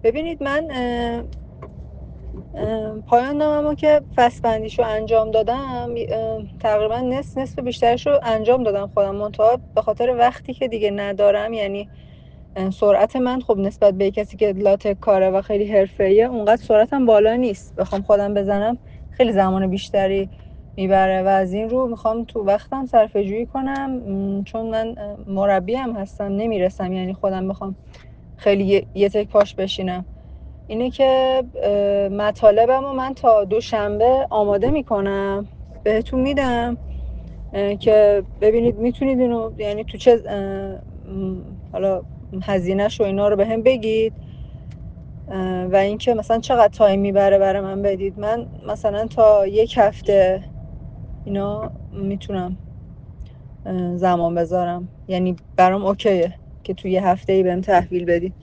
ببینید من پایان نامه‌مو که فصل‌بندیشو انجام دادم، تقریبا نصف بیشترش رو انجام دادم خودم، منتها به خاطر وقتی که دیگه ندارم، یعنی سرعت من خب نسبت به کسی که لاتک کاره و خیلی حرفه‌ایه اونقدر سرعتم بالا نیست، بخوام خودم بزنم خیلی زمان بیشتری میبره و از این رو میخوام تو وقتم صرفه‌جویی کنم، چون من مربی هم هستم، نمیرسم یعنی خودم بخوام خیلی یه تک پاش بشینم. اینه که مطالبمو من تا دوشنبه آماده میکنم، بهتون میدم که ببینید میتونید اینو یعنی تو چه حالا هزینه‌ش و اینا رو به هم بگید و اینکه مثلا چقدر تایم میبره برای من بدید. من مثلا تا 1 هفته اینا میتونم زمان بذارم، یعنی برام اوکیه که توی 1 هفته‌ای بهم تحویل بدید.